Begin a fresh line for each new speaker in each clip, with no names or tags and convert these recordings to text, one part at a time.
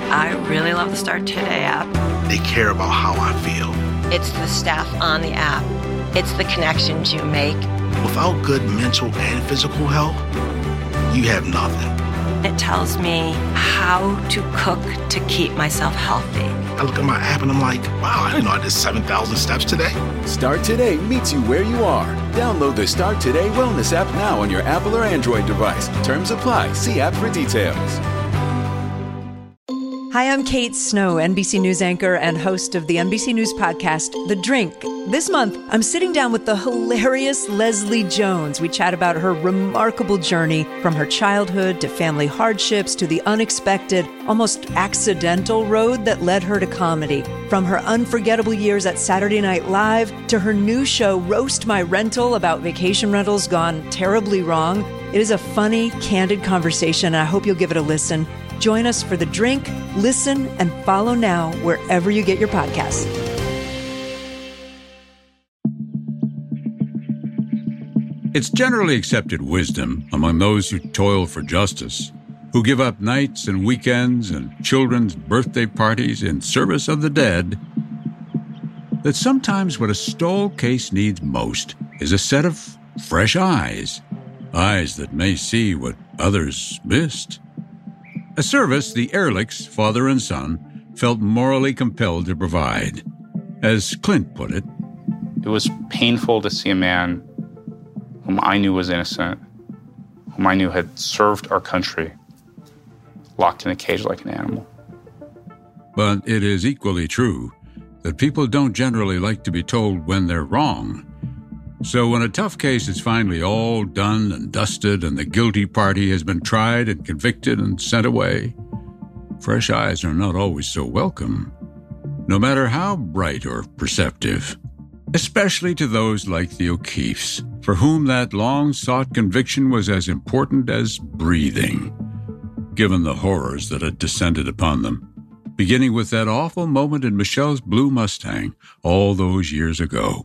I really love the Start Today app.
They care about how I feel.
It's the staff on the app. It's the connections you make.
Without good mental and physical health, you have nothing.
It tells me how to cook to keep myself healthy.
I look at my app and I'm like, wow, I didn't know I did 7,000 steps today.
Start Today meets you where you are. Download the Start Today Wellness app now on your Apple or Android device. Terms apply. See app for details.
Hi, I'm Kate Snow, NBC News anchor and host of the NBC News podcast, The Drink. This month, I'm sitting down with the hilarious Leslie Jones. We chat about her remarkable journey from her childhood to family hardships to the unexpected, almost accidental road that led her to comedy. From her unforgettable years at Saturday Night Live to her new show, Roast My Rental, about vacation rentals gone terribly wrong. It is a funny, candid conversation, and I hope you'll give it a listen. Join us for The Drink. Listen and follow now wherever you get your podcasts.
It's generally accepted wisdom among those who toil for justice, who give up nights and weekends and children's birthday parties in service of the dead, that sometimes what a stalled case needs most is a set of fresh eyes, eyes that may see what others missed. A service the Ehrlichs, father and son, felt morally compelled to provide. As Clint put it,
it was painful to see a man whom I knew was innocent, whom I knew had served our country, locked in a cage like an animal.
But it is equally true that people don't generally like to be told when they're wrong. So when a tough case is finally all done and dusted and the guilty party has been tried and convicted and sent away, fresh eyes are not always so welcome, no matter how bright or perceptive, especially to those like the O'Keefes, for whom that long-sought conviction was as important as breathing, given the horrors that had descended upon them, beginning with that awful moment in Michelle's blue Mustang all those years ago.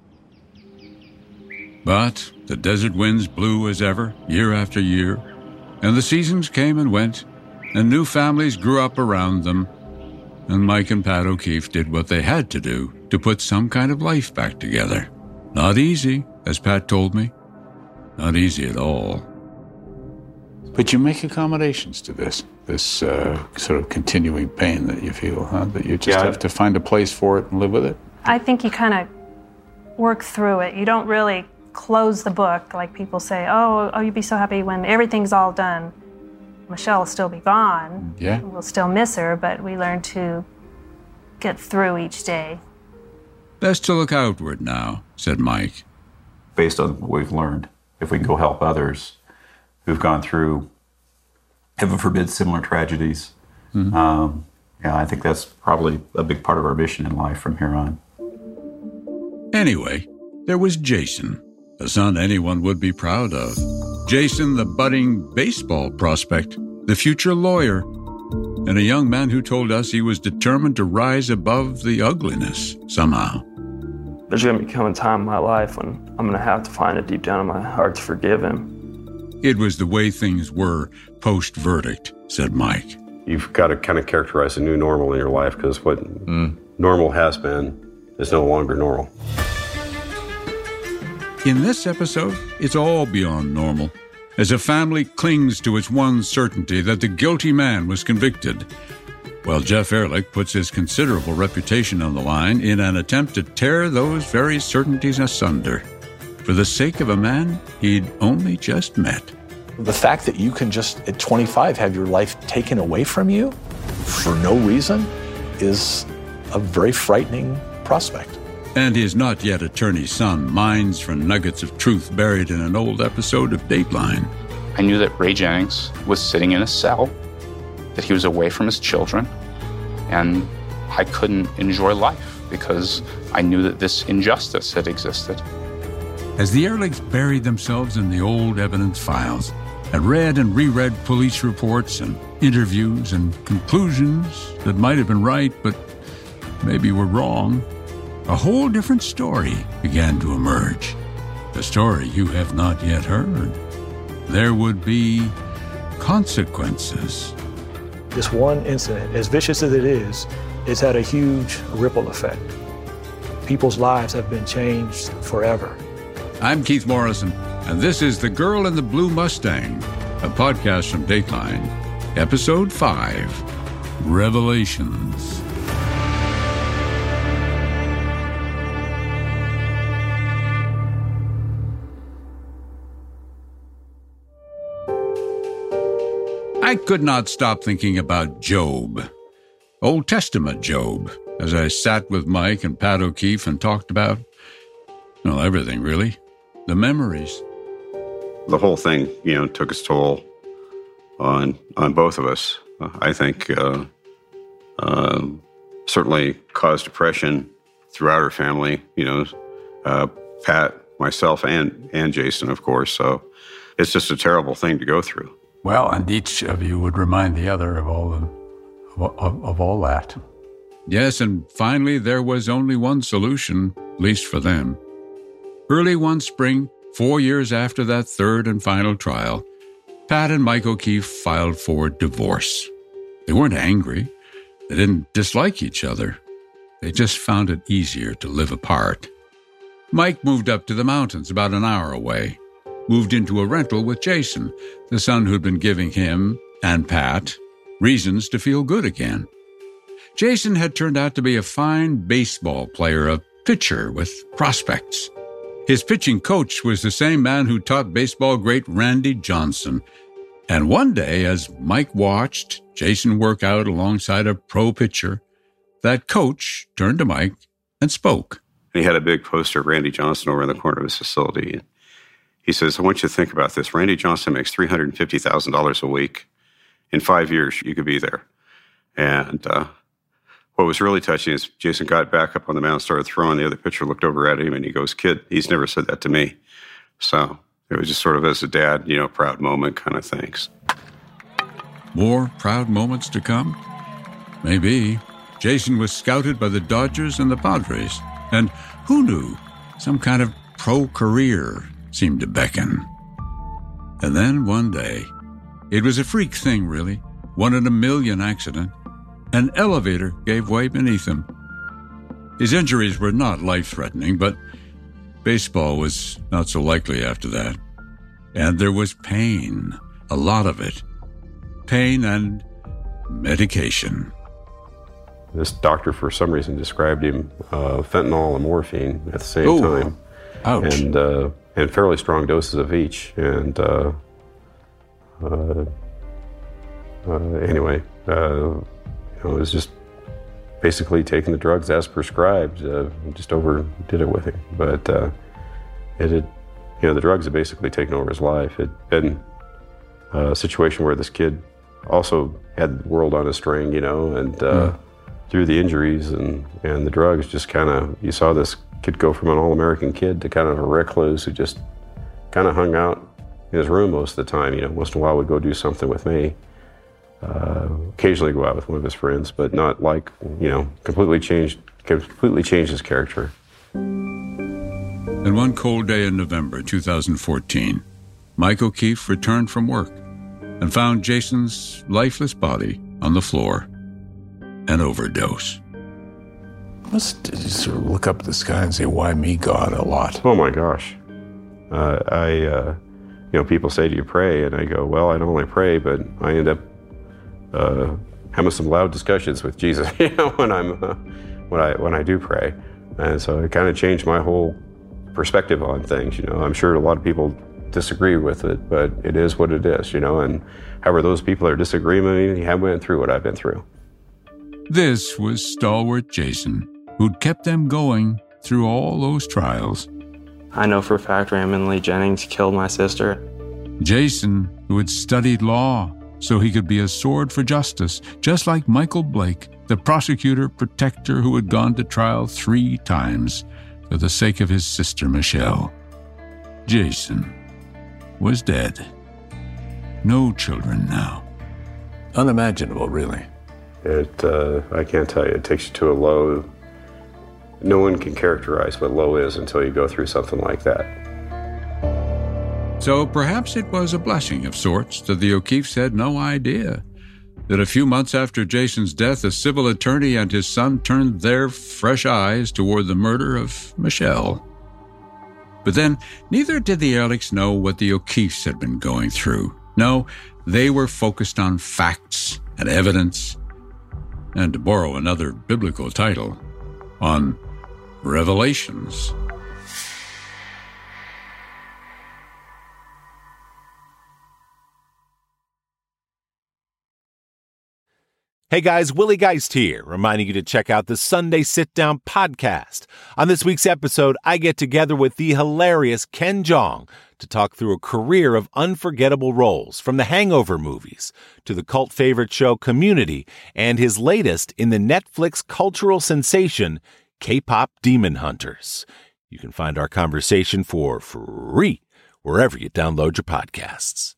But the desert winds blew as ever, year after year, and the seasons came and went, and new families grew up around them, and Mike and Pat O'Keefe did what they had to do to put some kind of life back together. Not easy, as Pat told me. Not easy at all.
But you make accommodations to this sort of continuing pain that you feel, huh? That you just have to find a place for it and live with it?
I think you kind of work through it. You don't really close the book like people say, oh, you'd be so happy when everything's all done. Michelle will still be gone.
Yeah.
We'll still miss her, but we learn to get through each day.
Best to look outward now, said Mike.
Based on what we've learned, if we can go help others who've gone through, heaven forbid, similar tragedies, I think that's probably a big part of our mission in life from here on.
Anyway, there was Jason, a son anyone would be proud of. Jason, the budding baseball prospect, the future lawyer, and a young man who told us he was determined to rise above the ugliness somehow.
There's going to become a time in my life when I'm going to have to find it deep down in my heart to forgive him.
It was the way things were post-verdict, said Mike.
You've got to kind of characterize a new normal in your life because what normal has been is no longer normal.
In this episode, it's all beyond normal, as a family clings to its one certainty that the guilty man was convicted, while Jeff Ehrlich puts his considerable reputation on the line in an attempt to tear those very certainties asunder, for the sake of a man he'd only just met.
The fact that you can just, at 25, have your life taken away from you for no reason is a very frightening prospect.
And his not-yet-attorney son mines for nuggets of truth buried in an old episode of Dateline.
I knew that Ray Jennings was sitting in a cell, that he was away from his children, and I couldn't enjoy life because I knew that this injustice had existed.
As the Ehrlichs buried themselves in the old evidence files and read and reread police reports and interviews and conclusions that might have been right but maybe were wrong, a whole different story began to emerge. A story you have not yet heard. There would be consequences.
This one incident, as vicious as it is, it's had a huge ripple effect. People's lives have been changed forever.
I'm Keith Morrison, and this is The Girl in the Blue Mustang, a podcast from Dateline, Episode 5, Revelations. I could not stop thinking about Job, Old Testament Job, as I sat with Mike and Pat O'Keefe and talked about, well, everything really, the memories.
The whole thing, took its toll on both of us. I think certainly caused depression throughout our family. Pat, myself, and Jason, of course. So it's just a terrible thing to go through.
Well, and each of you would remind the other of all that.
Yes, and finally there was only one solution, at least for them. Early one spring, 4 years after that third and final trial, Pat and Mike O'Keefe filed for divorce. They weren't angry. They didn't dislike each other. They just found it easier to live apart. Mike moved up to the mountains about an hour away, moved into a rental with Jason, the son who'd been giving him, and Pat, reasons to feel good again. Jason had turned out to be a fine baseball player, a pitcher with prospects. His pitching coach was the same man who taught baseball great Randy Johnson. And one day, as Mike watched Jason work out alongside a pro pitcher, that coach turned to Mike and spoke.
He had a big poster of Randy Johnson over in the corner of his facility. He says, I want you to think about this. Randy Johnson makes $350,000 a week. In 5 years, you could be there. And what was really touching is Jason got back up on the mound, started throwing. The other pitcher looked over at him, and he goes, kid, he's never said that to me. So it was just sort of as a dad, proud moment kind of things.
More proud moments to come? Maybe. Jason was scouted by the Dodgers and the Padres. And who knew? Some kind of pro career seemed to beckon. And then one day, it was a freak thing, really, 1 in a million accident. An elevator gave way beneath him. His injuries were not life-threatening, but baseball was not so likely after that. And there was pain, a lot of it. Pain and medication.
This doctor, for some reason, described him fentanyl and morphine at the same time.
Ouch.
And fairly strong doses of each. And anyway, it was just basically taking the drugs as prescribed. Just overdid it with him. But the drugs had basically taken over his life. It had been a situation where this kid also had the world on a string, and through the injuries and the drugs, just kind of, you saw this kid go from an all-American kid to kind of a recluse who just kind of hung out in his room most of the time. Once in a while would go do something with me. Occasionally go out with one of his friends, but not like, completely changed his character.
And one cold day in November 2014, Mike O'Keefe returned from work and found Jason's lifeless body on the floor. An overdose.
Must sort of look up at the sky and say, why me, God, a lot.
Oh my gosh. People say, do you pray? And I go, well, I don't only pray, but I end up having some loud discussions with Jesus, when I do pray. And so it kind of changed my whole perspective on things. I'm sure a lot of people disagree with it, but it is what it is, and however those people are disagreeing with me, I went through what I've been through.
This was stalwart Jason, who'd kept them going through all those trials.
I know for a fact Raymond Lee Jennings killed my sister.
Jason, who had studied law so he could be a sword for justice, just like Michael Blake, the prosecutor protector who had gone to trial 3 times for the sake of his sister Michelle. Jason was dead. No children now.
Unimaginable, really.
I can't tell you, it takes you to a low. No one can characterize what low is until you go through something like that.
So perhaps it was a blessing of sorts that the O'Keefes had no idea that a few months after Jason's death, a civil attorney and his son turned their fresh eyes toward the murder of Michelle. But then, neither did the Ehrlichs know what the O'Keeffes had been going through. No, they were focused on facts and evidence, and to borrow another biblical title, on revelations.
Hey guys, Willie Geist here, reminding you to check out the Sunday Sit Down podcast. On this week's episode, I get together with the hilarious Ken Jeong to talk through a career of unforgettable roles, from the Hangover movies to the cult favorite show Community and his latest in the Netflix cultural sensation, K-Pop Demon Hunters. You can find our conversation for free wherever you download your podcasts.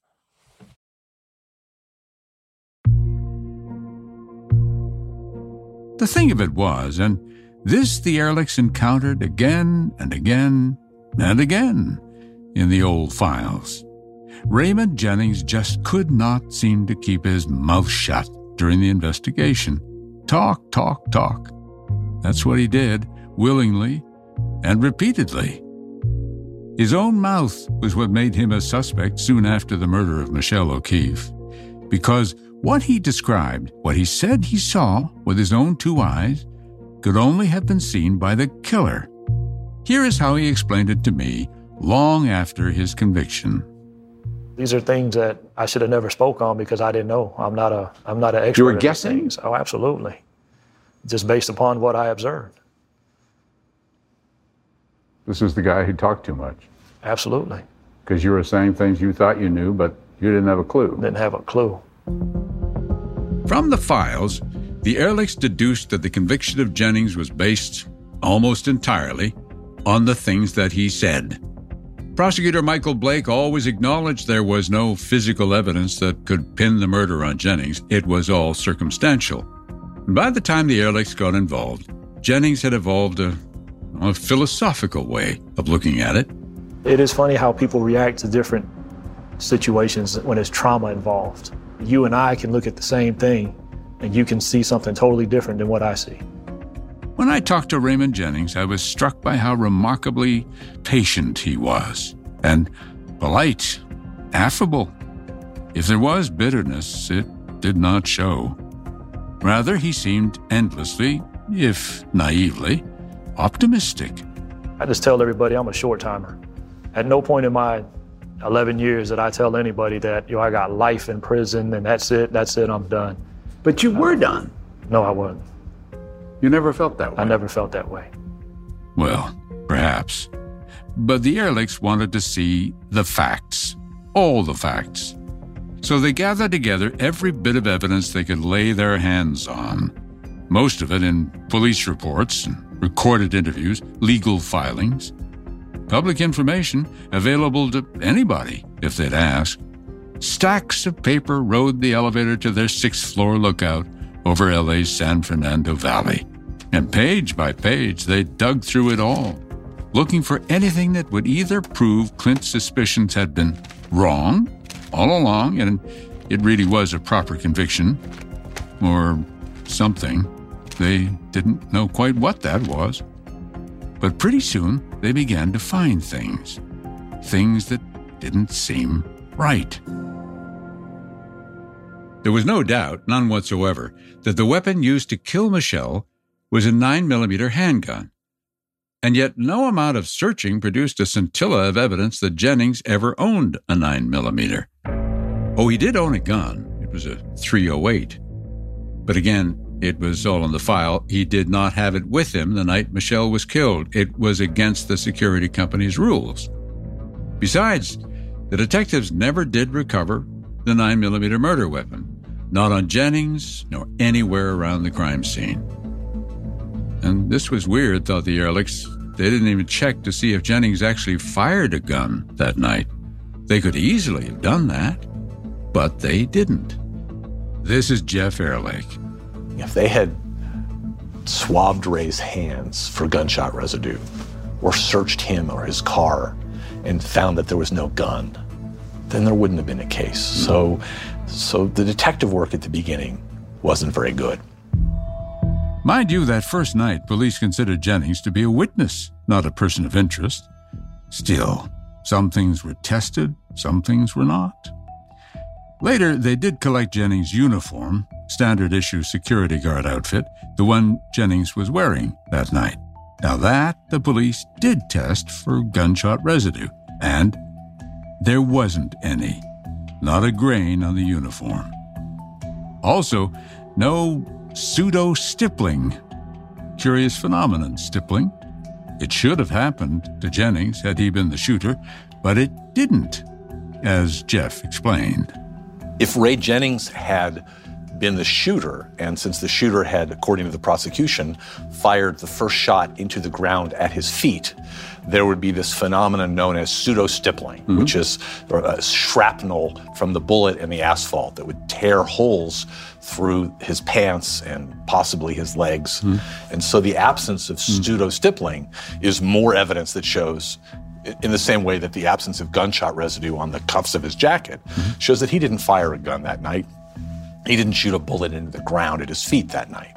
The thing of it was, and this the Ehrlichs encountered again and again and again in the old files. Raymond Jennings just could not seem to keep his mouth shut during the investigation. Talk, talk, talk. That's what he did, willingly and repeatedly. His own mouth was what made him a suspect soon after the murder of Michelle O'Keeffe, because what he described, what he said he saw with his own two eyes, could only have been seen by the killer. Here is how he explained it to me long after his conviction.
These are things that I should have never spoke on because I didn't know. I'm not an expert.
You were guessing?
Things. Oh, absolutely. Just based upon what I observed.
This is the guy who talked too much.
Absolutely.
Because you were saying things you thought you knew, but you didn't have a clue.
Didn't have a clue.
From the files, the Ehrlichs deduced that the conviction of Jennings was based almost entirely on the things that he said. Prosecutor Michael Blake always acknowledged there was no physical evidence that could pin the murder on Jennings. It was all circumstantial. By the time the Ehrlichs got involved, Jennings had evolved a philosophical way of looking at it.
It is funny how people react to different situations when there's trauma involved. You and I can look at the same thing, and you can see something totally different than what I see.
When I talked to Raymond Jennings, I was struck by how remarkably patient he was, and polite, affable. If there was bitterness, it did not show. Rather, he seemed endlessly, if naively, optimistic.
I just tell everybody I'm a short timer. At no point in my 11 years did I tell anybody that, I got life in prison and that's it, I'm done.
But you were done.
No, I wasn't.
You never felt that way?
I never felt that way.
Well, perhaps. But the Ehrlichs wanted to see the facts, all the facts. So they gathered together every bit of evidence they could lay their hands on, most of it in police reports, recorded interviews, legal filings, public information available to anybody if they'd ask. Stacks of paper rode the elevator to their 6th-floor lookout over LA's San Fernando Valley. And page by page, they dug through it all, looking for anything that would either prove Clint's suspicions had been wrong all along, and it really was a proper conviction, or something. They didn't know quite what that was. But pretty soon, they began to find things that didn't seem right. There was no doubt, none whatsoever, that the weapon used to kill Michelle was a 9mm handgun. And yet no amount of searching produced a scintilla of evidence that Jennings ever owned a 9mm. Oh, he did own a gun. It was a .308. But again, it was all in the file. He did not have it with him the night Michelle was killed. It was against the security company's rules. Besides, the detectives never did recover the 9mm murder weapon, not on Jennings nor anywhere around the crime scene. And this was weird, thought the Ehrlichs. They didn't even check to see if Jennings actually fired a gun that night. They could easily have done that, but they didn't. This is Jeff Ehrlich.
If they had swabbed Ray's hands for gunshot residue or searched him or his car and found that there was no gun, then there wouldn't have been a case. So So the detective work at the beginning wasn't very good.
Mind you, that first night, police considered Jennings to be a witness, not a person of interest. Still, some things were tested, some things were not. Later, they did collect Jennings' uniform, standard-issue security guard outfit, the one Jennings was wearing that night. Now that, the police did test for gunshot residue, and there wasn't any. Not a grain on the uniform. Also, no pseudo-stippling. Curious phenomenon, stippling. It should have happened to Jennings had he been the shooter, but it didn't, as Jeff explained.
If Ray Jennings had been the shooter, and since the shooter had, according to the prosecution, fired the first shot into the ground at his feet, there would be this phenomenon known as pseudo-stippling, which is a shrapnel from the bullet in the asphalt that would tear holes through his pants and possibly his legs. And so the absence of pseudo-stippling is more evidence that shows, in the same way that the absence of gunshot residue on the cuffs of his jacket shows that he didn't fire a gun that night. He didn't shoot a bullet into the ground at his feet that night.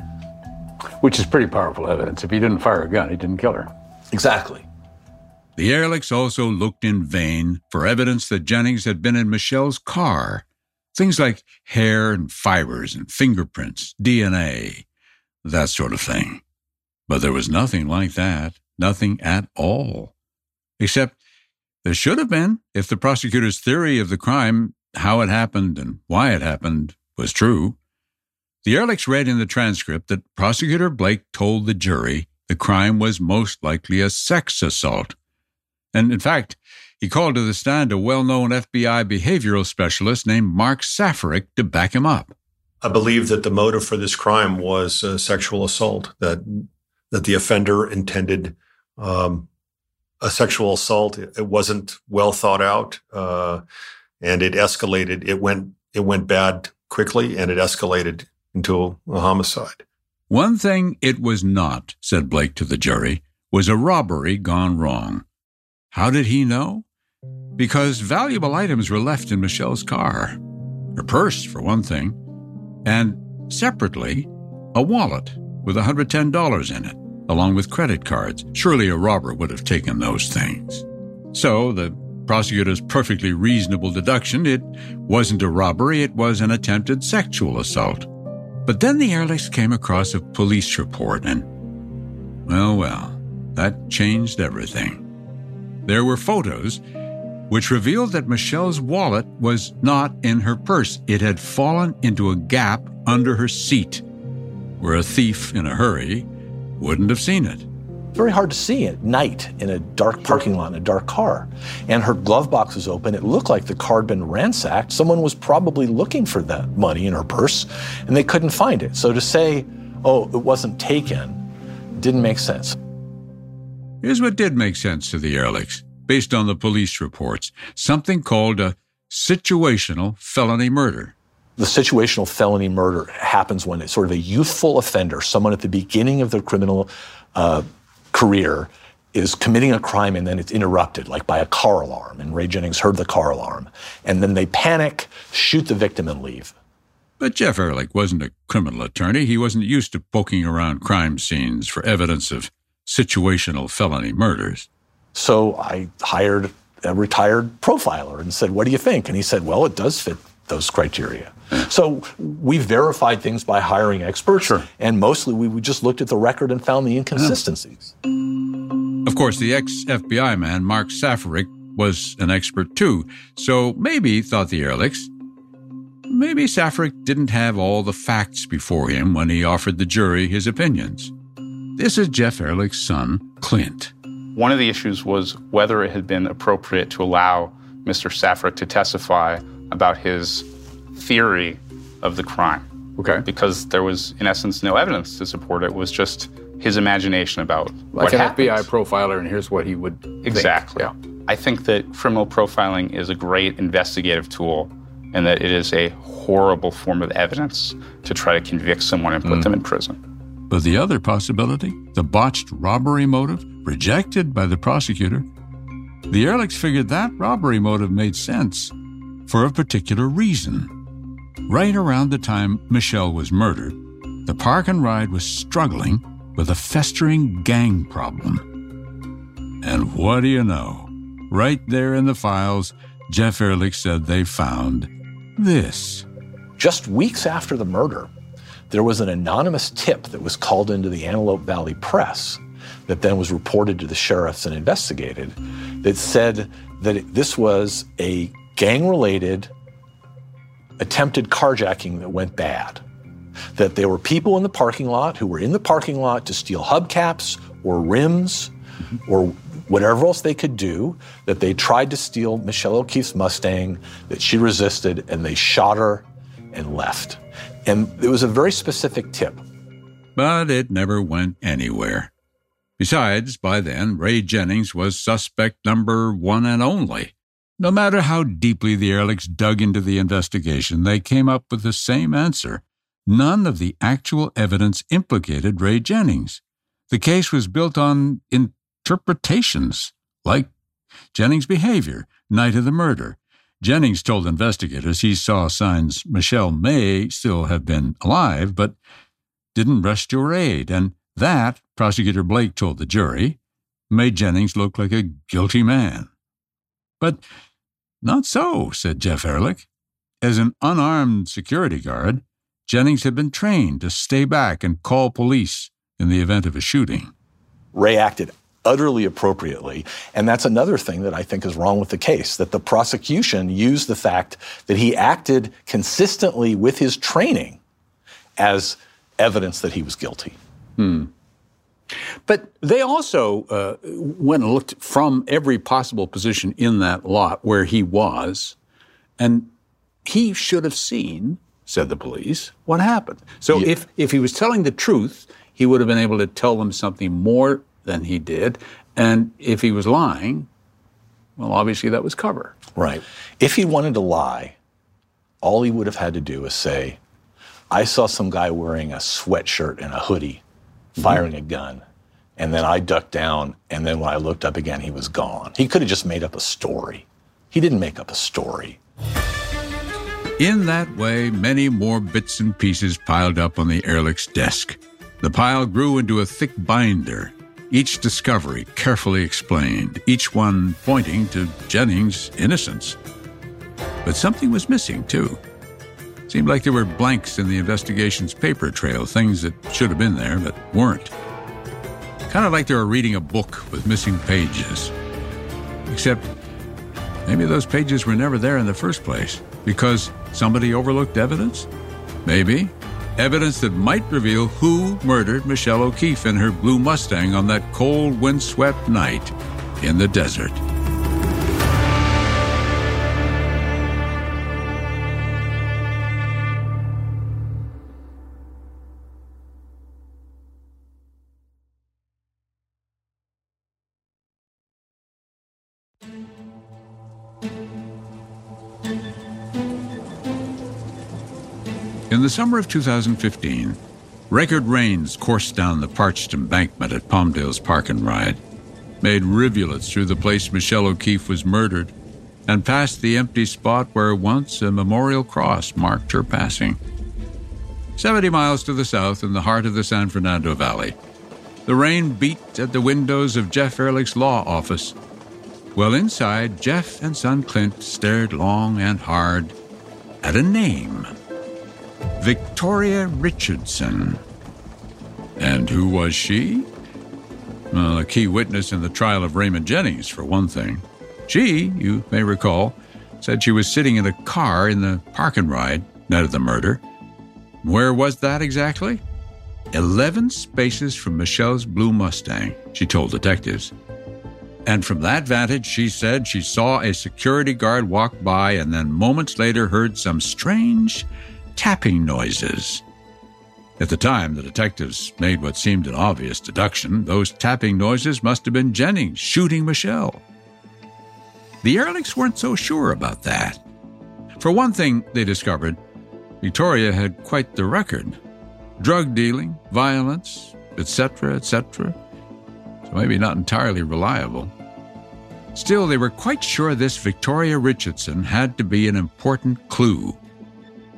Which is pretty powerful evidence. If he didn't fire a gun, he didn't kill her.
Exactly.
The Ehrlichs also looked in vain for evidence that Jennings had been in Michelle's car. Things like hair and fibers and fingerprints, DNA, that sort of thing. But there was nothing like that, nothing at all. Except there should have been if the prosecutor's theory of the crime, how it happened and why it happened, was true. The Ehrlichs read in the transcript that Prosecutor Blake told the jury the crime was most likely a sex assault. And in fact, he called to the stand a well-known FBI behavioral specialist named Mark Safaric to back him up.
I believe that the motive for this crime was sexual assault, that the offender intended a sexual assault. It wasn't well thought out, and it escalated. It went bad quickly, and it escalated into a homicide.
One thing it was not, said Blake to the jury, was a robbery gone wrong. How did he know? Because valuable items were left in Michelle's car. Her purse, for one thing, and separately, a wallet with $110 in it, along with credit cards. Surely a robber would have taken those things. So the prosecutor's perfectly reasonable deduction, it wasn't a robbery, it was an attempted sexual assault. But then the Ehrlichs came across a police report and, well, that changed everything. There were photos which revealed that Michelle's wallet was not in her purse. It had fallen into a gap under her seat, where a thief in a hurry wouldn't have seen it.
Very hard to see at night in a dark parking lot in a dark car. And her glove box was open. It looked like the car had been ransacked. Someone was probably looking for that money in her purse, and they couldn't find it. So to say, oh, it wasn't taken, didn't make sense.
Here's what did make sense to the Ehrlichs, based on the police reports, something called a situational felony murder.
The situational felony murder happens when it's sort of a youthful offender, someone at the beginning of their criminal career, is committing a crime and then it's interrupted, like by a car alarm, and Ray Jennings heard the car alarm. And then they panic, shoot the victim, and leave.
But Jeff Ehrlich wasn't a criminal attorney. He wasn't used to poking around crime scenes for evidence of situational felony murders.
So I hired a retired profiler and said, what do you think? And he said, well, it does fit those criteria. So we verified things by hiring experts, and mostly we just looked at the record and found the inconsistencies.
Of course, the ex-FBI man, Mark Safaric, was an expert too. So maybe, thought the Ehrlichs, maybe Safaric didn't have all the facts before him when he offered the jury his opinions. This is Jeff Ehrlich's son, Clint.
One of the issues was whether it had been appropriate to allow Mr. Safaric to testify about his theory of the crime.
Okay.
Because there was, in essence, no evidence to support it. It was just his imagination about
like
what
an
happens.
FBI profiler, and here's what he would
Exactly.
think. Yeah.
I think that criminal profiling is a great investigative tool, and that it is a horrible form of evidence to try to convict someone and put them in prison.
But the other possibility, the botched robbery motive, rejected by the prosecutor, the Ehrlichs figured that robbery motive made sense for a particular reason. Right around the time Michelle was murdered, the Park and Ride was struggling with a festering gang problem. And what do you know? Right there in the files, Jeff Ehrlich said they found this.
Just weeks after the murder, there was an anonymous tip that was called into the Antelope Valley Press that then was reported to the sheriffs and investigated that said that this was a gang-related attempted carjacking that went bad. That there were people in the parking lot who were in the parking lot to steal hubcaps or rims or whatever else they could do, that they tried to steal Michelle O'Keefe's Mustang, that she resisted, and they shot her and left. And it was a very specific tip.
But it never went anywhere. Besides, by then, Ray Jennings was suspect number one and only. No matter how deeply the Ehrlichs dug into the investigation, they came up with the same answer. None of the actual evidence implicated Ray Jennings. The case was built on interpretations, like Jennings' behavior, night of the murder. Jennings told investigators he saw signs Michelle may still have been alive, but didn't rush to her aid, and that, Prosecutor Blake told the jury, made Jennings look like a guilty man. But not so, said Jeff Ehrlich. As an unarmed security guard, Jennings had been trained to stay back and call police in the event of a shooting.
Ray acted utterly appropriately, and that's another thing that I think is wrong with the case, that the prosecution used the fact that he acted consistently with his training as evidence that he was guilty.
But they also went and looked from every possible position in that lot where he was, and he should have seen, said the police, what happened. So if he was telling the truth, he would have been able to tell them something more than he did. And if he was lying, well, obviously that was cover.
Right. If he wanted to lie, all he would have had to do is say, I saw some guy wearing a sweatshirt and a hoodie firing a gun, and then I ducked down, and then when I looked up again, he was gone. He could have just made up a story. He didn't make up a story.
In that way, many more bits and pieces piled up on the Ehrlich's desk. The pile grew into a thick binder, each discovery carefully explained, each one pointing to Jennings' innocence. But something was missing, too. Seemed like there were blanks in the investigation's paper trail, things that should have been there but weren't. Kind of like they were reading a book with missing pages. Except maybe those pages were never there in the first place because somebody overlooked evidence? Maybe. Evidence that might reveal who murdered Michelle O'Keefe in her blue Mustang on that cold, windswept night in the desert. In the summer of 2015, record rains coursed down the parched embankment at Palmdale's Park and Ride, made rivulets through the place Michelle O'Keefe was murdered, and past the empty spot where once a memorial cross marked her passing. 70 miles to the south in the heart of the San Fernando Valley, the rain beat at the windows of Jeff Ehrlich's law office. Well, inside, Jeff and son Clint stared long and hard at a name. Victoria Richardson. And who was she? Well, a key witness in the trial of Raymond Jennings, for one thing. She, you may recall, said she was sitting in a car in the Park and Ride night of the murder. Where was that exactly? 11 spaces from Michelle's blue Mustang, she told detectives. And from that vantage, she said she saw a security guard walk by and then moments later heard some strange tapping noises. At the time, the detectives made what seemed an obvious deduction. Those tapping noises must have been Jennings shooting Michelle. The Ehrlichs weren't so sure about that. For one thing, they discovered, Victoria had quite the record. Drug dealing, violence, etc., etc. So maybe not entirely reliable. Still, they were quite sure this Victoria Richardson had to be an important clue.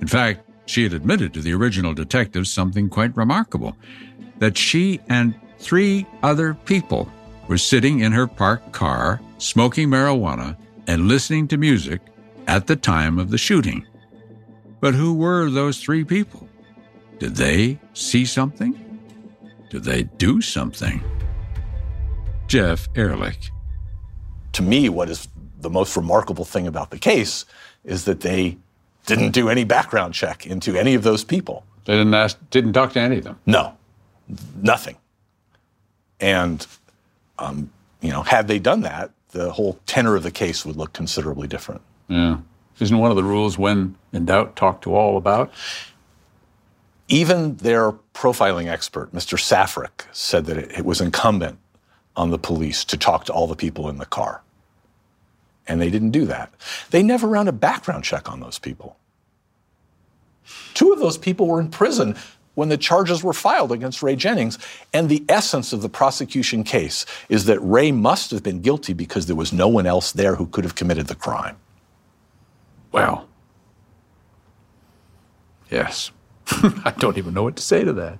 In fact, she had admitted to the original detectives something quite remarkable, that she and 3 other people were sitting in her parked car, smoking marijuana and listening to music at the time of the shooting. But who were those 3 people? Did they see something? Did they do something? Jeff Ehrlich.
To me, what is the most remarkable thing about the case is that they didn't do any background check into any of those people.
They didn't talk to any of them?
No, nothing. And, had they done that, the whole tenor of the case would look considerably different.
Yeah. Isn't one of the rules, when in doubt, talk to all about?
Even their profiling expert, Mr. Safrick, said that it was incumbent on the police to talk to all the people in the car. And they didn't do that. They never ran a background check on those people. 2 of those people were in prison when the charges were filed against Ray Jennings. And the essence of the prosecution case is that Ray must have been guilty because there was no one else there who could have committed the crime.
Well, yes. I don't even know what to say to that.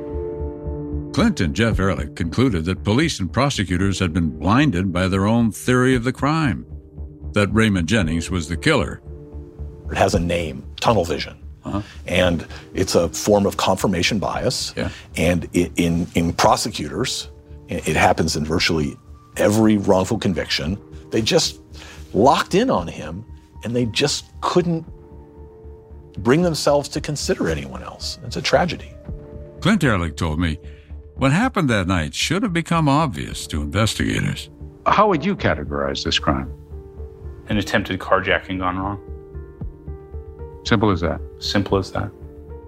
Clint and Jeff Ehrlich concluded that police and prosecutors had been blinded by their own theory of the crime, that Raymond Jennings was the killer.
It has a name, tunnel vision. And it's a form of confirmation bias.
Yeah.
And in prosecutors, it happens in virtually every wrongful conviction. They just locked in on him, and they just couldn't bring themselves to consider anyone else. It's a tragedy.
Clint Ehrlich told me what happened that night should have become obvious to investigators.
How would you categorize this crime?
An attempted carjacking gone wrong.
Simple as that.
Simple as that.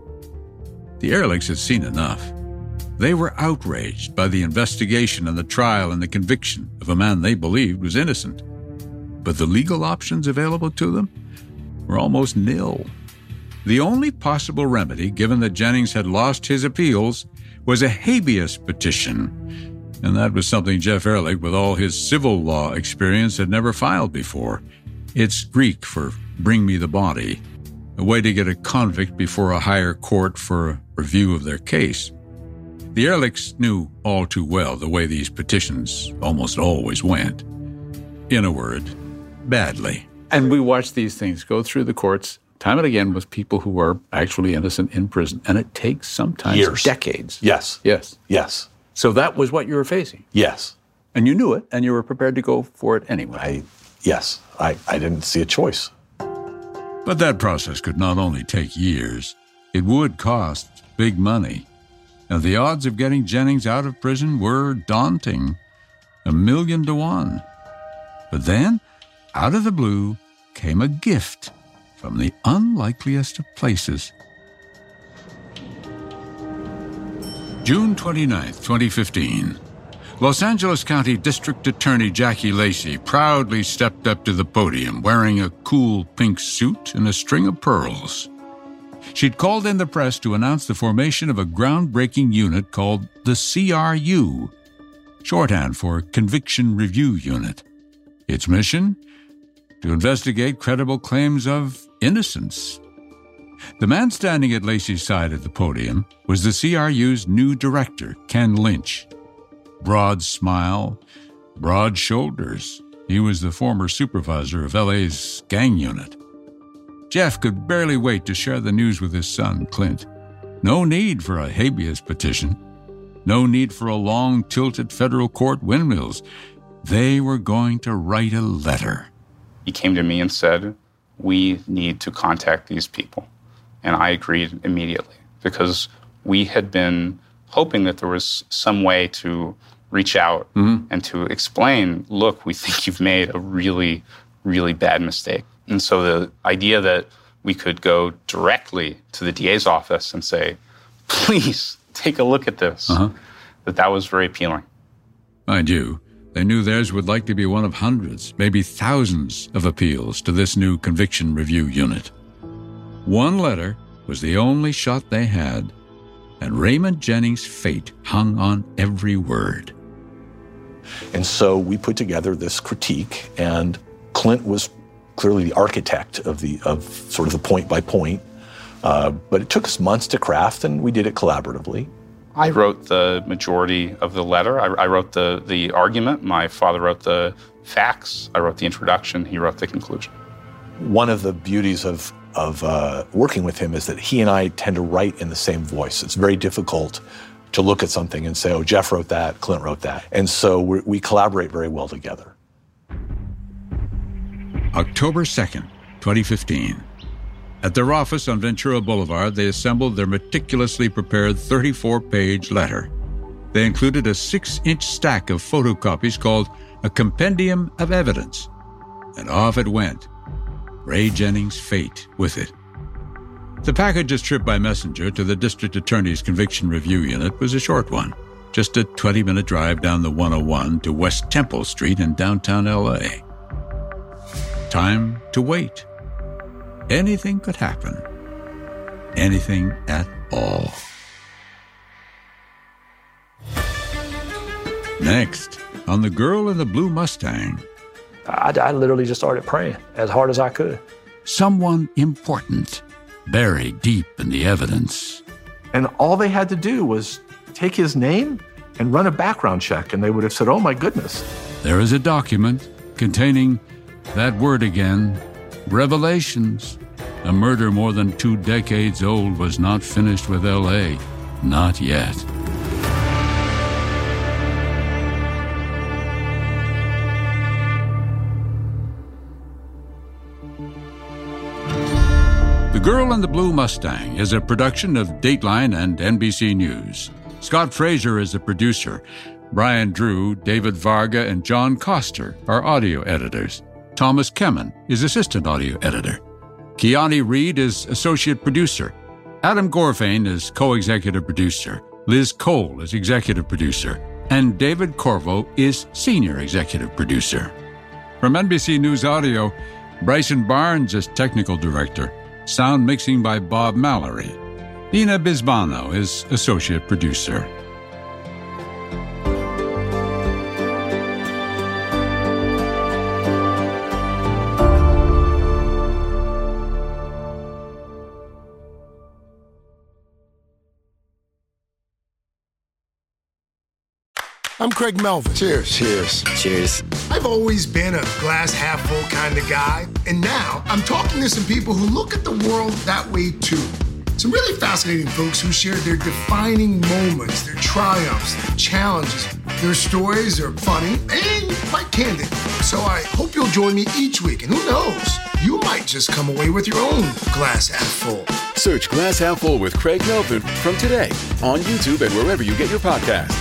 The Ehrlichs had seen enough. They were outraged by the investigation and the trial and the conviction of a man they believed was innocent. But the legal options available to them were almost nil. The only possible remedy, given that Jennings had lost his appeals, was a habeas petition. And that was something Jeff Ehrlich, with all his civil law experience, had never filed before. It's Greek for bring me the body, a way to get a convict before a higher court for a review of their case. The Ehrlichs knew all too well the way these petitions almost always went. In a word, badly.
And we watch these things go through the courts time and again with people who are actually innocent in prison. And it takes sometimes
years.
Decades.
Yes.
Yes.
Yes.
So that was what you were facing.
Yes.
And you knew it, and you were prepared to go for it anyway.
Yes. I didn't see a choice.
But that process could not only take years, it would cost big money. And the odds of getting Jennings out of prison were daunting, 1,000,000 to 1. But then, out of the blue, came a gift from the unlikeliest of places. June 29th, 2015. Los Angeles County District Attorney Jackie Lacey proudly stepped up to the podium wearing a cool pink suit and a string of pearls. She'd called in the press to announce the formation of a groundbreaking unit called the CRU, shorthand for Conviction Review Unit. Its mission? To investigate credible claims of innocence. The man standing at Lacey's side at the podium was the CRU's new director, Ken Lynch. Broad smile, broad shoulders. He was the former supervisor of LA's gang unit. Jeff could barely wait to share the news with his son, Clint. No need for a habeas petition. No need for a long, tilted federal court windmills. They were going to write a letter.
He came to me and said, we need to contact these people. And I agreed immediately because we had been hoping that there was some way to reach out and to explain, look, we think you've made a really, really bad mistake. And so the idea that we could go directly to the DA's office and say, please take a look at this, that was very appealing.
Mind you, they knew theirs would likely be one of hundreds, maybe thousands of appeals to this new conviction review unit. One letter was the only shot they had, and Raymond Jennings' fate hung on every word.
And so we put together this critique, and Clint was clearly the architect of sort of the point by point. But it took us months to craft, and we did it collaboratively.
I wrote the majority of the letter. I wrote the argument. My father wrote the facts. I wrote the introduction. He wrote the conclusion.
One of the beauties of working with him is that he and I tend to write in the same voice. It's very difficult to look at something and say, oh, Jeff wrote that, Clint wrote that. And so we collaborate very well together.
October 2nd, 2015. At their office on Ventura Boulevard, they assembled their meticulously prepared 34-page letter. They included a 6-inch stack of photocopies called a Compendium of Evidence. And off it went. Ray Jennings' fate with it. The package's trip by messenger to the district attorney's conviction review unit was a short one. Just a 20-minute drive down the 101 to West Temple Street in downtown L.A. Time to wait. Anything could happen. Anything at all. Next, on The Girl in the Blue Mustang.
I literally just started praying as hard as I could.
Someone important, buried deep in the evidence.
And all they had to do was take his name and run a background check, and they would have said, oh my goodness.
There is a document containing that word again, revelations. A murder more than 2 decades old was not finished with L.A. Not yet. The Girl in the Blue Mustang is a production of Dateline and NBC News. Scott Fraser is the producer. Brian Drew, David Varga, and John Coster are audio editors. Thomas Kemen is assistant audio editor. Kiani Reed is associate producer. Adam Gorfain is co-executive producer. Liz Cole is executive producer. And David Corvo is senior executive producer. From NBC News Audio, Bryson Barnes is technical director. Sound mixing by Bob Mallory. Nina Bisbano is associate producer.
I'm Craig Melvin.
Cheers. Cheers.
Cheers. I've always been a glass half full kind of guy, and now I'm talking to some people who look at the world that way too. Some really fascinating folks who share their defining moments, their triumphs, their challenges. Their stories are funny and quite candid. So I hope you'll join me each week, and who knows, you might just come away with your own glass half full.
Search Glass Half Full with Craig Melvin from today on YouTube and wherever you get your podcasts.